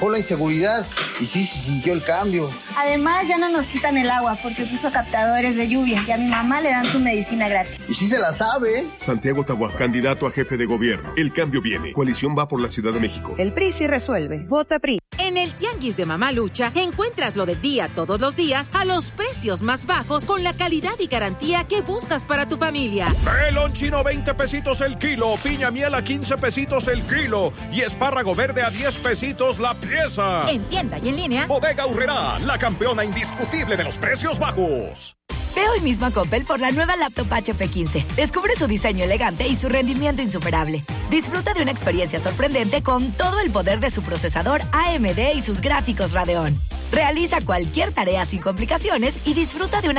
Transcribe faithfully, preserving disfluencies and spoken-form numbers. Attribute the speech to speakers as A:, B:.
A: Por la inseguridad, y sí se sintió el cambio.
B: Además, ya no nos quitan el agua porque puso captadores de lluvia y a mi mamá le dan su medicina gratis.
A: Y sí se la sabe.
C: Santiago Taboada, candidato a jefe de gobierno. El cambio viene. Coalición Va por la Ciudad de México.
D: El P R I sí resuelve. Vota P R I.
E: En el Tianguis de Mamá Lucha encuentras lo del día todos los días a los precios más bajos con la calidad y garantía que buscas para tu familia.
F: Melón chino veinte pesitos el kilo, piña miel a quince pesitos el kilo y espárrago verde a diez pesitos la pieza.
E: En tienda y en línea.
F: Bodega Aurrerá, la campeona indiscutible de los precios bajos.
G: Ve hoy mismo a Coppel por la nueva laptop H P quince. Descubre su diseño elegante y su rendimiento insuperable. Disfruta de una experiencia sorprendente con todo el poder de su procesador A M D y sus gráficos Radeon. Realiza cualquier tarea sin complicaciones y disfruta de una